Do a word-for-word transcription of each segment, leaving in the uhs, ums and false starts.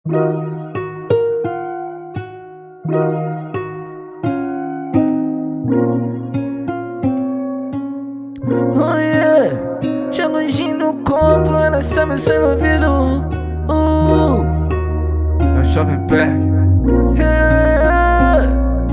Oh yeah, jogo gin no copo, ela sabe ser movido. Uh, É o Jovem Berg. yeah,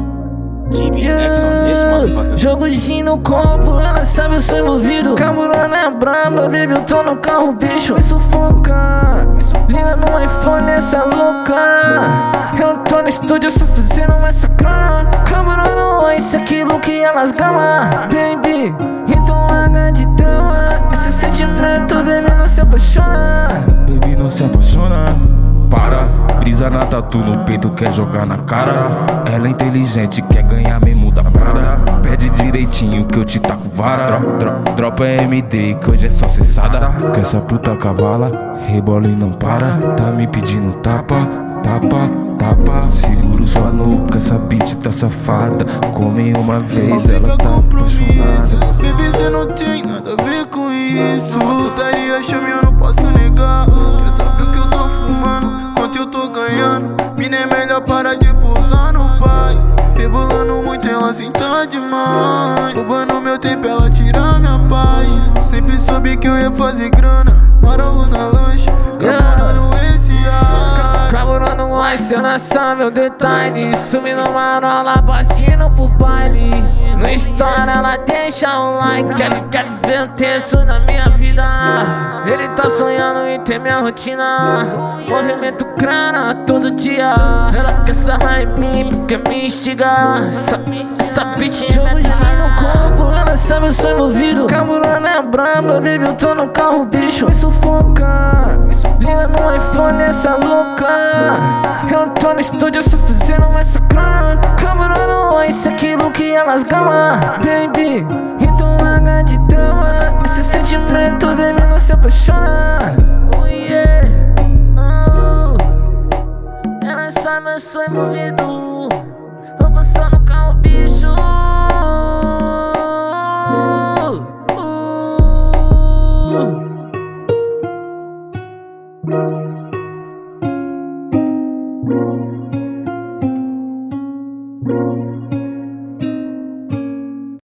G B X on this motherfucker. jogo gin no copo, ela sabe ser movido. Carburando é braba, baby, eu tô no carro, bicho. Me sufoca, liga no iPhone, essa louca. Eu tô no estúdio só fazendo essa grana. Carburando isso, aquilo que elas gamam. Baby, então larga de drama. Esse sentimento, baby, não se apaixona. Baby, não se apaixona. Para, brisa na tatu no peito, quer jogar na cara. Ela é inteligente, quer ganhar mesmo da Prada. Pede direitinho que eu te taco vara. Dro, dro, dropa M D que hoje é só cessada. Que essa puta cavala, rebola e não para. Tá me pedindo tapa, tapa, tapa. Seguro sua nuca, essa bitch tá safada. Come uma vez, ela tá apaixonada. Baby, cê não tem nada a ver com isso. Putaria chame, eu não posso negar. Quer saber o que eu tô fumando, quanto eu tô ganhando. Mina é melhor parar de pousar no pai. Rebolando muito, ela senta demais. Roubando meu tempo, ela tira minha paz. Sempre soube que eu ia fazer grana. Marolo na lancha, carburando esse ar. Carburando ice, eu não sabe o detalhe. Subindo marola, partindo pro baile. No story ela deixa um like. Quer, quer ver o texto da minha vida. Ele tá sonhando em ter minha rotina. Movimento grana todo dia. Ela quer sarrar em mim porque me instiga. Essa, essa bitch é jogo de no corpo, ela sabe eu sou envolvido. Carburando é braba, baby, eu tô no carro, bicho. Me sufoca, liga no iPhone, essa louca. Eu tô no estúdio só fazendo essa grana. Carburando isso, aquilo que elas gamam. Baby, então larga de drama. Esse sentimento, baby, não se apaixona. Oh yeah, oh. Ela sabe eu sou envolvido. Vou passar no carro, bicho. Uh, uh.